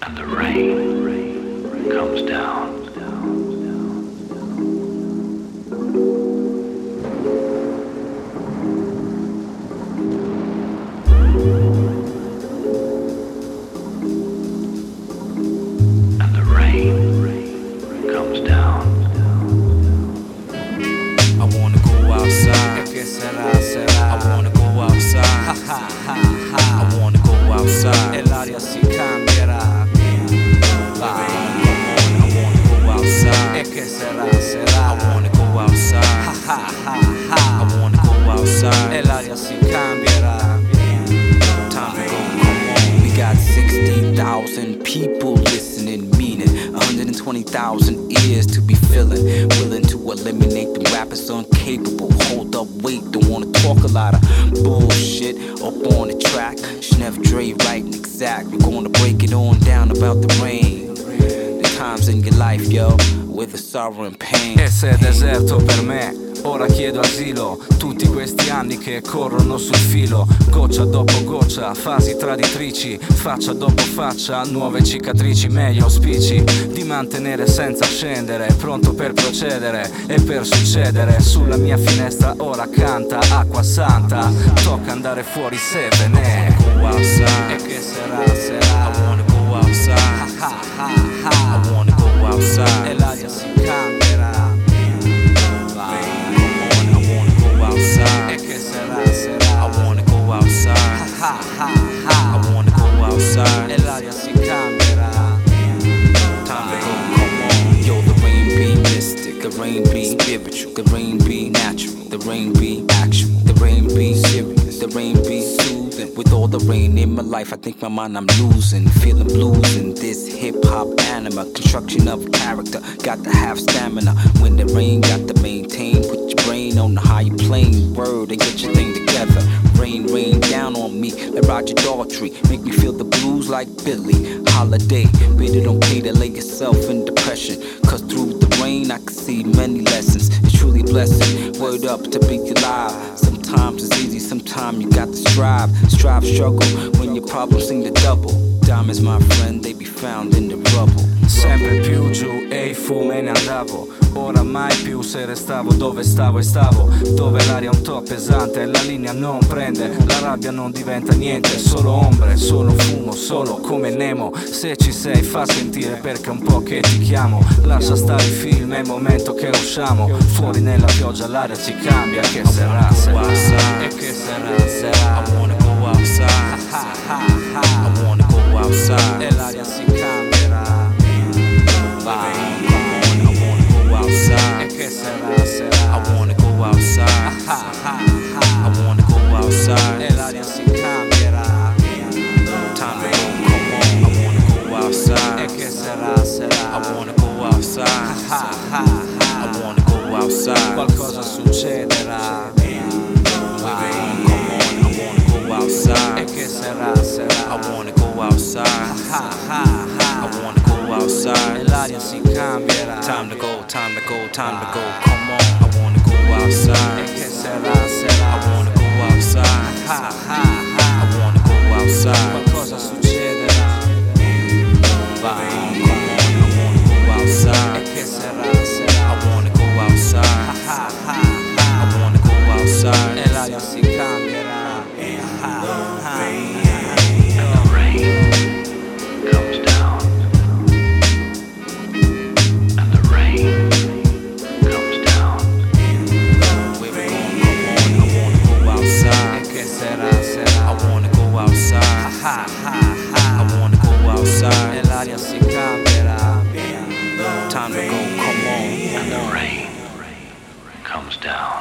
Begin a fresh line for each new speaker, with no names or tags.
and the rain comes down. And the rain comes down.
I wanna go outside. ¿Qué será, será? I wanna go outside. I wanna go outside. E l'aria si cambierà. Vai. I wanna go outside. E che sarà, sarà. I wanna go outside. I wanna go outside. E l'aria si cambierà. Time to go, come on. We got 60,000 people listening, meaning 120,000 ears to be filling. Willing to eliminate the rappers incapable. Hold up, wait, don't wanna talk a lot of bullshit up on the track. Schneff Dre writing exact. We're gonna break it on down about the rain. The times in your life, yo, with the sorrow and pain. E se è deserto per me, ora chiedo asilo. Tutti questi anni che corrono sul filo, goccia dopo goccia, fasi traditrici, faccia dopo faccia, nuove cicatrici. Meglio auspici di mantenere senza scendere, pronto per procedere e per succedere. Sulla mia finestra ora canta acqua santa, tocca andare fuori se ve ne. I wanna go outside. E che sarà, sarà. I wanna go outside. I wanna go outside. E l'aria si cambierà. E che sarà, sarà. I wanna go outside. I wanna go outside. E l'aria si cambierà. Time to go, come on. Yo, the rain be mystic, the rain be spiritual, the rain be natural, the rain be actual, the rain be serious, the rain be soothing. With all the rain in my life, I think my mind I'm losing, feeling blues in this hip-hop anima, construction of character, got to have stamina. When the rain got to maintain, put your brain on the higher plane, word, and get your thing together. Rain down on me like Roger Daltrey, make me feel the blues like Billie Holiday. But it don't pay to lay yourself in depression, cause through the rain I can see many lessons. It's truly a blessing, word up to be alive. Sometimes it's easy, sometimes you got to strive, struggle, when your problems seem to double. Diamonds, my friend, they be found in the rubble. Sempre più giù e fu me ne andavo, ora mai più se restavo dove stavo e stavo, dove l'aria è un po' pesante, la linea non prende, la rabbia non diventa niente, solo ombre, solo fumo, solo come Nemo. Se ci sei fa sentire perché è un po' che ti chiamo, lascia stare il film, è il momento che usciamo, fuori nella pioggia l'aria ci cambia, che sarà, sarà, e che sarà, sarà. I wanna go outside, I wanna go outside, e l'aria si cambierà. Vai, come on, I wanna go outside. E che sarà, sarà. I wanna go outside. I wanna go outside. E l'aria si cambierà. Time to go, come on, I wanna go outside. E che sarà, sarà. I wanna go outside. I wanna go outside. Qualcosa succederà. Vai, come on, I wanna go outside. E che sarà, sarà. I wanna go outside. I wanna go outside. E l'aria si cambierà. Time to go, time to go, time to go. Come on, I wanna go outside. E che sarà, sarà. I wanna go outside. I wanna go outside. Qualcosa succederà. Vai, come on, I wanna go outside. E che sarà, sarà. I wanna go outside. I wanna go outside. E l'aria si cambierà. I wanna go outside. E l'aria si cambierà. Time to go, come on.
And the rain comes down.